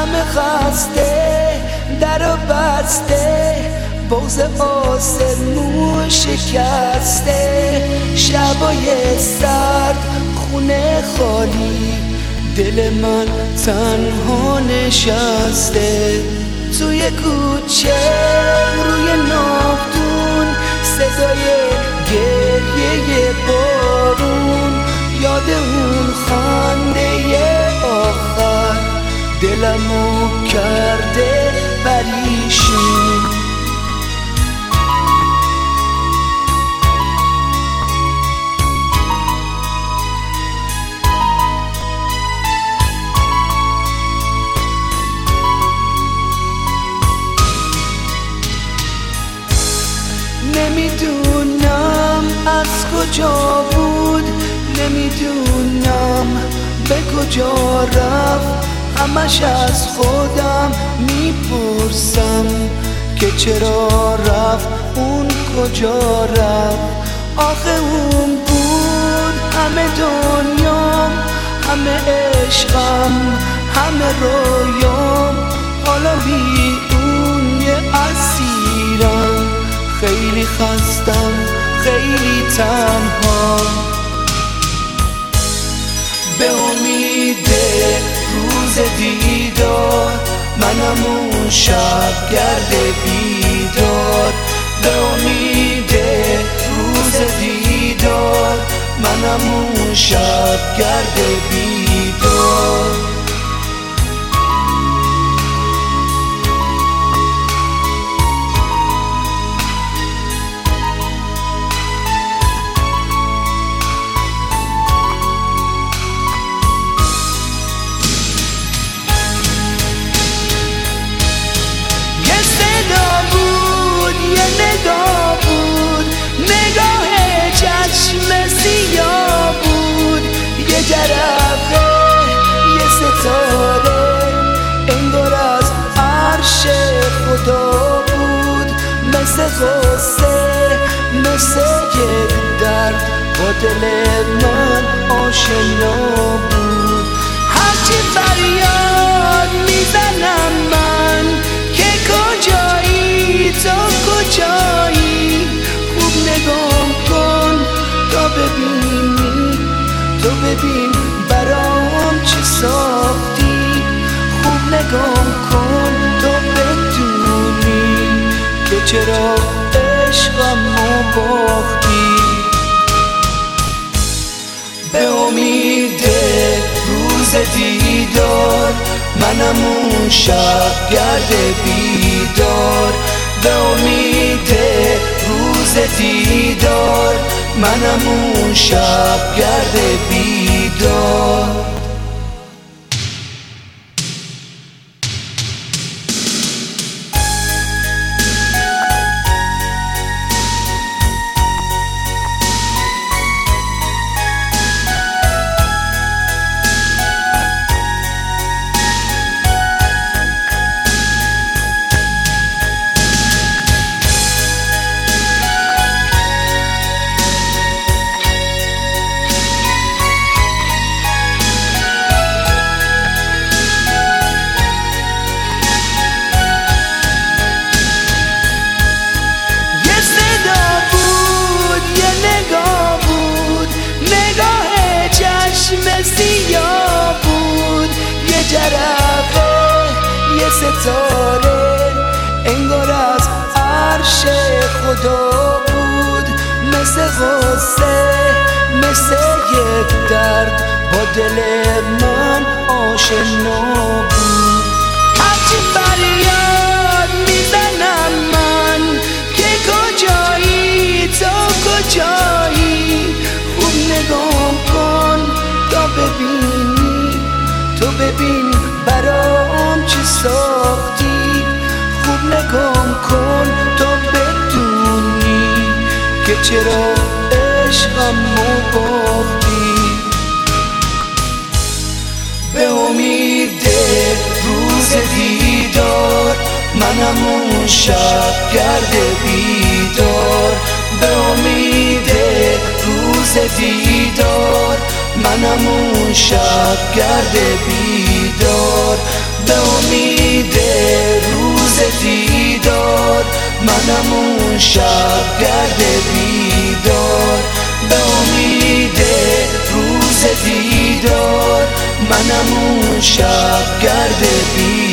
همه خسته در و بسته، بغض آسمون شکسته، شبای سرد خونه خالی، دل من تنها نشسته. توی کوچه روی ناودون صدای گریه بارون، یاد اون خنده آخر دلمو کرده پریشون. نمیدونم از کجا بود، نمیدونم به کجا رفت، همش از خودم میپرسم که چرا رفت، اون کجا رفت. آخه اون بود همه دنیام، همه عشقم، همه رویام، حالا بی اون یه اسیرم، خیلی خستم، خیلی تنها. به امید روز دیدار منم اون شب گرد بیدار، به امید روز دیدار منم اون شب گرد بیدار. جرقه یه ستاره انگار از عرش خدا بود، مثل غصه، مثل یک درد با دل من آشنا بود. هرچی فریاد میزنم من که کجایی تو، کجایی، خوب نگاه کن تا ببینی، تو ببین برام چی ساختی، خوب نگاه کن تو بدونی که چرا عشقمو باختی. به امید روز دیدار منم اون شب گرد بیدار، به امید روز دیدار منم اون شب گرد بیدار. جرقه یه ستاره انگار از عرش خدا بود، مثل غصه، مثل یک درد با دل من آشنا بود. هرچی فریاد میزنم من که کجایی تو، کجایی، خوب نگاه کن تا ببینی، تو ببین برام چی ساختی، خوب نگاه کن تا بدونی که چرا عشقمو باختی. به امید روز دیدار منم اون شب گرد بیدار، به امید روز دیدار منم اون شب گرد بیدار، به امید روز دیدار، منم اون شب گرد بیدار. به امید روز دیدار، منم اون شب گرد بیدار.